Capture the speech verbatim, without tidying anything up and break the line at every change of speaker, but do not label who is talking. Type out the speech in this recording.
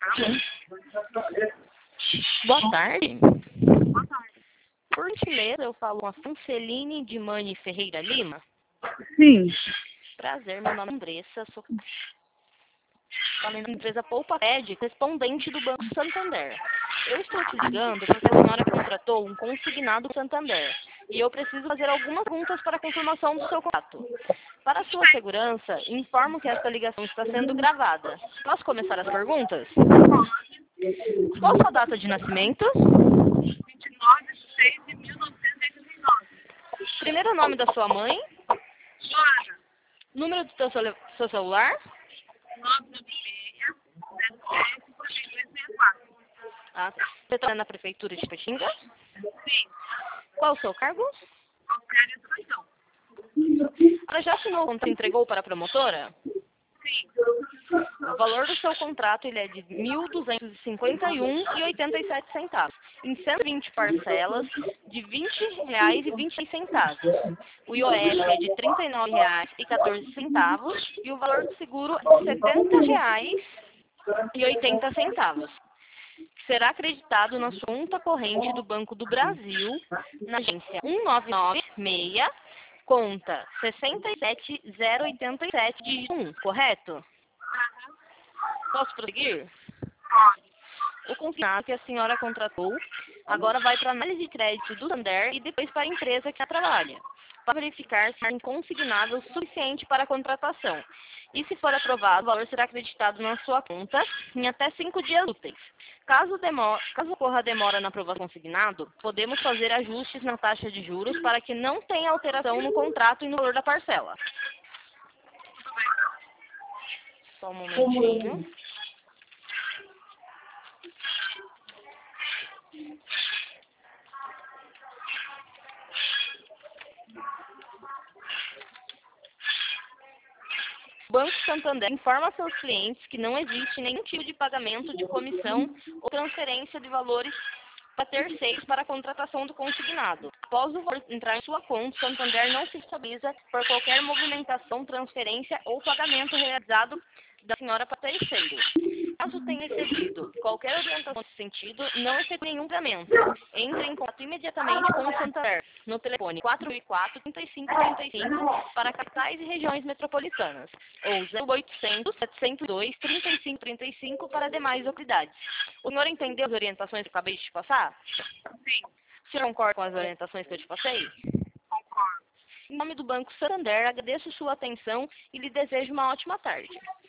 Boa tarde.
Boa tarde.
Por gentileza, eu falo com a Franceline de Mani Ferreira Lima.
Sim.
Prazer, meu nome é Andressa, sou falando da empresa Poupa Pede, respondente do Banco Santander. Eu estou te ligando porque a senhora contratou um consignado do Santander e eu preciso fazer algumas perguntas para a confirmação do seu contrato. Para sua segurança, informo que esta ligação está sendo gravada. Posso começar as perguntas? Qual a sua data de nascimento?
vinte e nove de seis de mil novecentos e oitenta e nove.
Primeiro nome da sua mãe?
Joana.
Número do seu, celu- seu celular?
nove nove seis, zero sete, cinquenta e dois sessenta e quatro.
Ah, você trabalha na prefeitura de Petinga?
Sim.
Qual o seu cargo?
Auxiliar de educação.
Ela já assinou quando entregou para a promotora?
Sim.
O valor do seu contrato ele é de mil duzentos e cinquenta e um reais e oitenta e sete centavos, em cento e vinte parcelas de vinte reais e vinte e seis centavos. O I O F é de trinta e nove reais e quatorze centavos e o valor do seguro é de setenta reais e oitenta centavos. Será acreditado na sua conta corrente do Banco do Brasil, na agência um nove nove seis, conta sessenta e sete zero oitenta e sete, dígito um, correto? Posso prosseguir?
Pode.
O consignado que a senhora contratou agora vai para a análise de crédito do Santander e depois para a empresa que a trabalha, para verificar se é consignável suficiente para a contratação. E se for aprovado, o valor será acreditado na sua conta em até cinco dias úteis. Caso, demo- caso ocorra demora na aprovação do consignado, podemos fazer ajustes na taxa de juros para que não tenha alteração no contrato e no valor da parcela. Só um momentinho. O Banco Santander informa a seus clientes que não existe nenhum tipo de pagamento de comissão ou transferência de valores para terceiros para a contratação do consignado. Após o valor entrar em sua conta, o Santander não se responsabiliza por qualquer movimentação, transferência ou pagamento realizado da senhora para terceiros. Caso tenha recebido qualquer orientação nesse sentido, não efetue nenhum pagamento. Entre em contato imediatamente com o Santander no telefone quatro mil e quatro, trinta e cinco trinta e cinco para capitais e regiões metropolitanas ou zero oitocentos, setecentos e dois, trinta e cinco trinta e cinco para demais localidades. O senhor entendeu as orientações que eu acabei de te passar?
Sim.
O senhor concorda com as orientações que eu te passei?
Concordo.
Em nome do Banco Santander, agradeço sua atenção e lhe desejo uma ótima tarde.